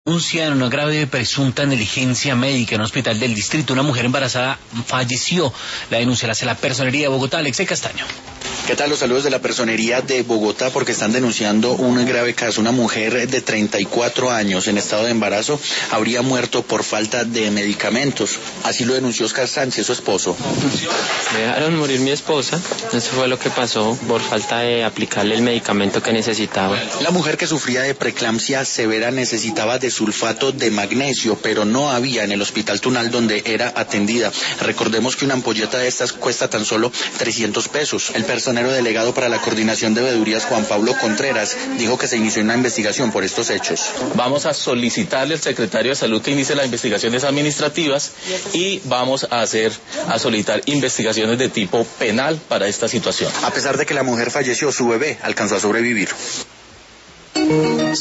Denuncia en una grave presunta negligencia médica en un hospital del distrito. Una mujer embarazada falleció. La denuncia la hace la Personería de Bogotá. Alexei Castaño. ¿Qué tal? Los saludos de la Personería de Bogotá, porque están denunciando un grave caso. Una mujer de 34 años en estado de embarazo habría muerto por falta de medicamentos. Así lo denunció Oscar Sánchez, su esposo. Me dejaron morir mi esposa. Eso fue lo que pasó por falta de aplicarle el medicamento que necesitaba. La mujer, que sufría de preeclampsia severa, necesitaba de sulfato de magnesio, pero no había en el Hospital Tunal donde era atendida. Recordemos que una ampolleta de estas cuesta tan solo 300 pesos. El personero delegado para la coordinación de veedurías, Juan Pablo Contreras, dijo que se inició una investigación por estos hechos. Vamos a solicitarle al secretario de Salud que inicie las investigaciones administrativas y vamos a solicitar investigaciones de tipo penal para esta situación. A pesar de que la mujer falleció, su bebé alcanzó a sobrevivir.